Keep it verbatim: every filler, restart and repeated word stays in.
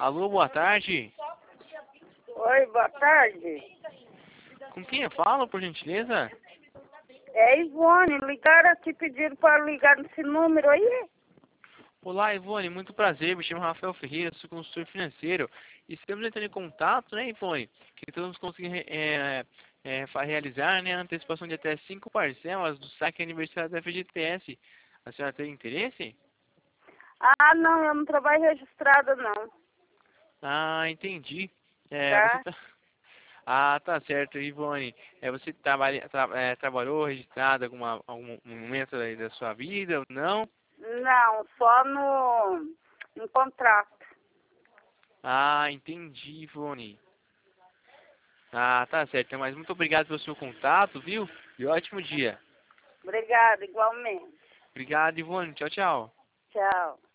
Alô, boa tarde. Oi, boa tarde. Com quem eu falo, por gentileza? É Ivone, ligaram aqui, pediram para ligar nesse número aí? Olá, Ivone, muito prazer. Me chamo Rafael Ferreira, sou consultor financeiro. E estamos entrando em contato, né, Ivone? Que estamos conseguindo é, é, fa- realizar, né, a antecipação de até cinco parcelas do saque aniversário da F G T S. A senhora tem interesse? Ah, não, eu não trabalho registrada, não. Ah, entendi. É, você Tá? tá... Ah, tá certo, Ivone. É, você trabalha, tra- é, trabalhou registrado em alguma, algum momento aí da sua vida ou não? Não, só no, no contrato. Ah, entendi, Ivone. Ah, tá certo. Mas muito obrigado pelo seu contato, viu? E ótimo dia. Obrigada, igualmente. Obrigado, Ivone. Tchau, tchau. Tchau.